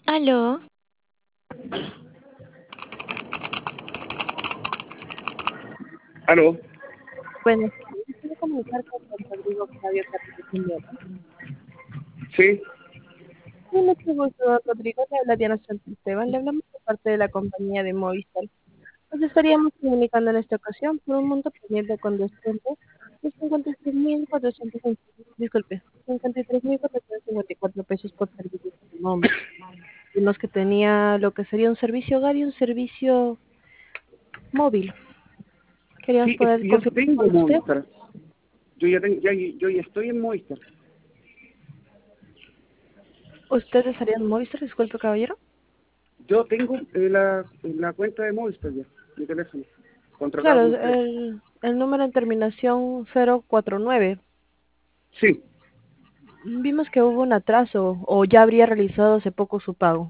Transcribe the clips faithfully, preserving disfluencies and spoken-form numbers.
Aló, Aló, Bueno, quiero comunicar con Rodrigo Octavio Carrillo Quiñones. sí, Sí, mucho gusto, Rodrigo. Le habla Diana Santisteban. Le hablamos de parte de la compañía de Movistar. Nos estaríamos comunicando en esta ocasión por un monto pendiente con descuento de cincuenta y tres mil cuatrocientos disculpe, cincuenta y tres mil cuatrocientos cincuenta y cuatro pesos por servicio de nombre. Vimos que tenía lo que sería un servicio hogar y un servicio móvil. Queríamos sí, es poder que yo confirmar tengo con usted. Movistar. Yo ya, tengo, ya, yo ya estoy en Movistar. ¿Usted estaría en Movistar? Disculpe, caballero. Yo tengo eh, la, la cuenta de Movistar ya, mi teléfono, contratado Claro, con usted. el, el número en terminación cero cuatro nueve. Sí, Vimos que hubo un atraso o ya habría realizado hace poco su pago.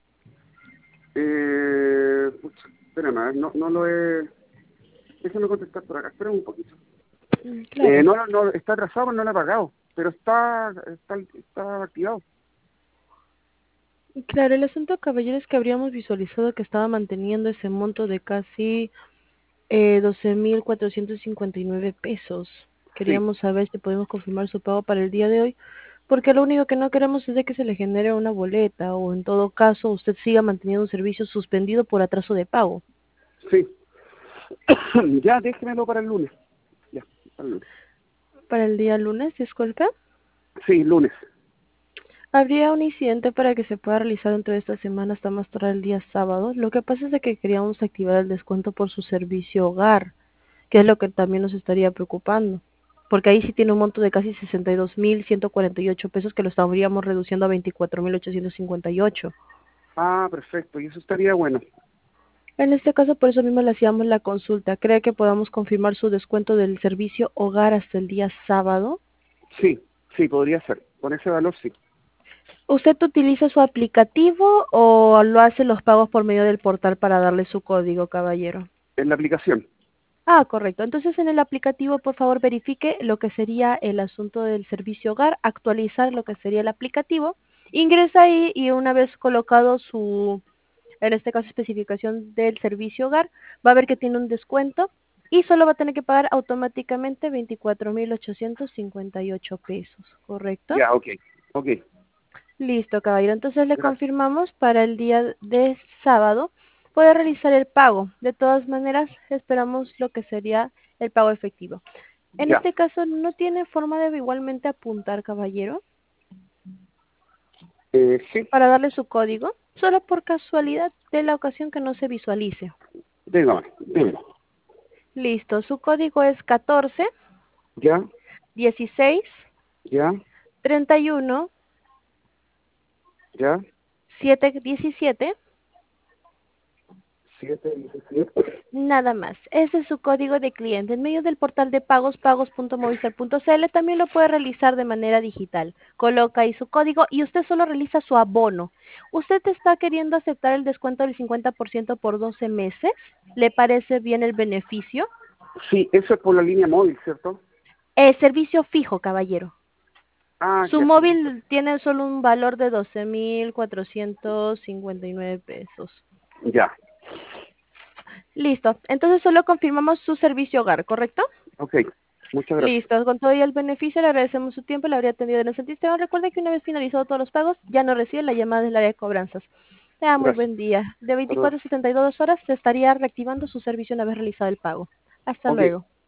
eh, pucha, espérame, a ver, no, no lo he... Déjame contestar por acá, espérame un poquito. Mm, Eh, Claro. no, no, no, está atrasado, no lo he pagado, pero está, está, está activado. Y claro, el asunto, caballero, es que habríamos visualizado que estaba manteniendo ese monto de casi eh, doce mil cuatrocientos cincuenta y nueve pesos. Sí, Queríamos saber si podemos confirmar su pago para el día de hoy, porque lo único que no queremos es de que se le genere una boleta o en todo caso usted siga manteniendo un servicio suspendido por atraso de pago. sí. Ya, déjemelo para el lunes. Ya, para el lunes. Para el día lunes, disculpe. Sí, lunes. Habría un incidente para que se pueda realizar dentro de esta semana hasta más tarde el día sábado. Lo que pasa es de que queríamos activar el descuento por su servicio hogar, que es lo que también nos estaría preocupando. Porque ahí sí tiene un monto de casi sesenta y dos mil ciento cuarenta y ocho pesos que lo estaríamos reduciendo a veinticuatro mil ochocientos cincuenta y ocho. Ah, perfecto, y eso estaría bueno. En este caso, por eso mismo le hacíamos la consulta. ¿Cree que podamos confirmar su descuento del servicio hogar hasta el día sábado? Sí, sí, podría ser. Con ese valor sí. ¿Usted utiliza su aplicativo o lo hace los pagos por medio del portal para darle su código, caballero? En la aplicación. Ah, correcto. Entonces en el aplicativo, por favor, verifique lo que sería el asunto del servicio hogar, actualizar lo que sería el aplicativo, ingresa ahí y una vez colocado su, en este caso, especificación del servicio hogar, va a ver que tiene un descuento y solo va a tener que pagar automáticamente veinticuatro mil ochocientos cincuenta y ocho pesos, ¿correcto? Ya, ok, ok. Listo, caballero. Entonces le Gracias. confirmamos para el día de sábado puede realizar el pago. De todas maneras, esperamos lo que sería el pago efectivo. En Ya. este caso, ¿no tiene forma de igualmente apuntar, caballero, Eh, sí, para darle su código? Solo por casualidad de la ocasión que no se visualice. dígame, dímelo. Listo, su código es catorce, Ya, dieciséis, ya, treinta y uno, ya. setecientos diecisiete. Siete, diecisiete. Nada más. Ese es su código de cliente. En medio del portal de pagos, pagos punto movistar punto c l, también lo puede realizar de manera digital. Coloca ahí su código y usted solo realiza su abono. ¿Usted está queriendo aceptar el descuento del cincuenta por ciento por doce meses? ¿Le parece bien el beneficio? Sí, eso es por la línea móvil, ¿cierto? Eh, servicio fijo, caballero. Ah, Su ya, servicio. móvil tiene solo un valor de doce mil cuatrocientos cincuenta y nueve pesos. Ya, Listo. Entonces solo confirmamos su servicio hogar, ¿correcto? ok. Muchas gracias. Listo, con todo y el beneficio le agradecemos su tiempo, le habría atendido en el sistema. Recuerde que una vez finalizados todos los pagos, ya no recibe la llamada del área de cobranzas. Tenga muy Gracias. buen día. De Hasta luego. veinticuatro a setenta y dos horas se estaría reactivando su servicio una vez realizado el pago. Hasta Ok, luego.